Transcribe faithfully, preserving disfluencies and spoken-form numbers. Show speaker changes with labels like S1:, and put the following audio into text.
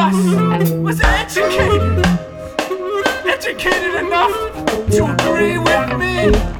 S1: us was educated, educated enough to agree with me.